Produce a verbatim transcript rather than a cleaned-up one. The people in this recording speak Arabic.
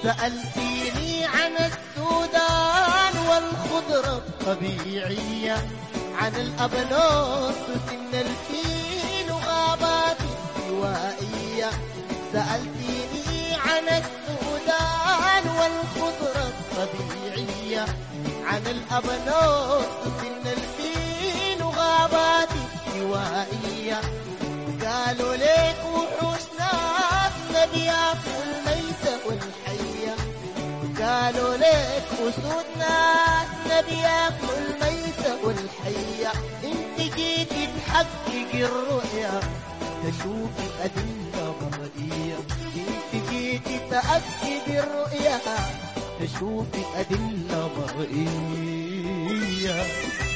سألتيني عن السودان والخضرة الطبيعية، عن الأبلوس وسن الفيل وغابات استوائية. سألتيني عن السودان والخضرة الطبيعية، عن الأبلوس وسن الفيل وغابات استوائية. قالوا ليك وحوش ناس بياكلوا الميتة والحية، قالوا ليك أسود ناس بياكلوا الميتة والحية. انت جيتي تحقق الرؤيا تشوفي أدلة مرئية، انت جيتي تأكد الرؤيا تشوفي أدلة مرئية.